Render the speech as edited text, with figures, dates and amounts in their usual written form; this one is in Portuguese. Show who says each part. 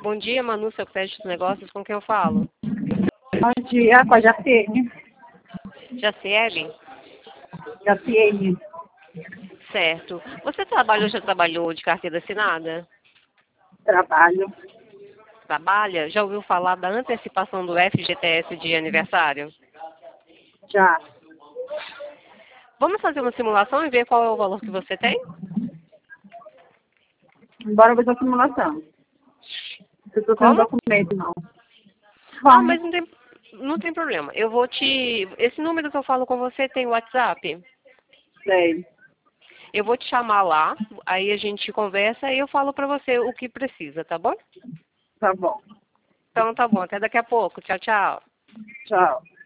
Speaker 1: Bom dia, Manu, seu crédito de negócios, com quem eu falo?
Speaker 2: Bom dia, com a Jaciene.
Speaker 1: Jaciele?
Speaker 2: Jaciene.
Speaker 1: Certo. Você trabalha ou já trabalhou de carteira assinada?
Speaker 2: Trabalho.
Speaker 1: Trabalha? Já ouviu falar da antecipação do FGTS de aniversário?
Speaker 2: Já.
Speaker 1: Vamos fazer uma simulação e ver qual é o valor que você tem?
Speaker 2: Bora ver a simulação. Eu tô sem
Speaker 1: Como?
Speaker 2: documento, não.
Speaker 1: Ah,
Speaker 2: Vamos.
Speaker 1: mas não tem problema. Eu vou te... Esse número que eu falo com você tem WhatsApp?
Speaker 2: Sei.
Speaker 1: Eu vou te chamar lá, aí a gente conversa e eu falo pra você o que precisa, tá bom?
Speaker 2: Tá bom.
Speaker 1: Então tá bom, até daqui a pouco. Tchau, tchau.
Speaker 2: Tchau.